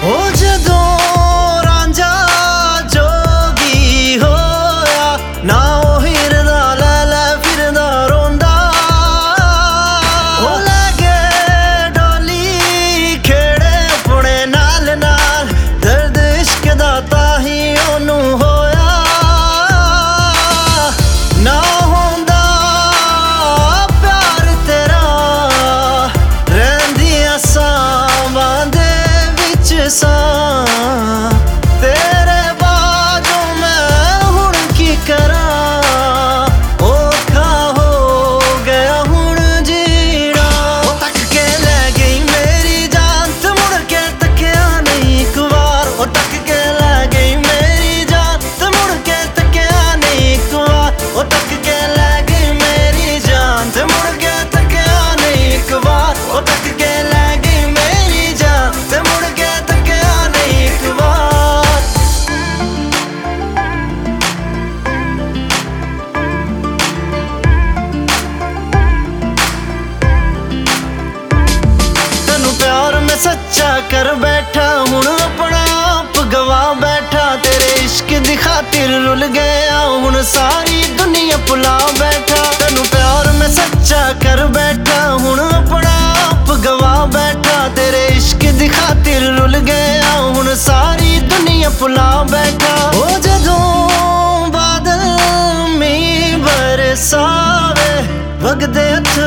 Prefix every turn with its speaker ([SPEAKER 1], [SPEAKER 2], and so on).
[SPEAKER 1] हो जदों रांझा जोगी होया ना ओ हिरदा लै लै फिरदा रोंदा ओ लगे डोली खेड़े अपने नाल नाल दर्द इश्क दा ताही ओनू होया ना होंदा प्यार तेरा रहिंदियां सावां दे विच सां तेरे बाजों मैं हुण की करां औखा हो गया हुण जीना ओ तक के लै गई मेरी जान ते मुड़ के तकिया नहीं एक बार ओ तक के लै गई मेरी जान ते मुड़ के तकिया नहीं एक बार ओ तक के लै गई मेरी जान ते मुड़ के तकिया नहीं एक बार ओ तक के लै गई मेरी जान ते मुड़ के तकिया नहीं एक बार तैनू प्यार मैं सच्चा कर बैठा हुण अपना आप गवा बैठा तेरे इश्क दी खातिर रुल गया हुण सारी दुनिया भुला बैठा तैनू प्यार मैं सच्चा कर बैठा हुण अपना आप गवा बैठा तेरे इश्क दी खातिर रुल गया हुण सारी दुनिया भुला बैठा ओ जदों बादल मीं बरसावे वगदे हथ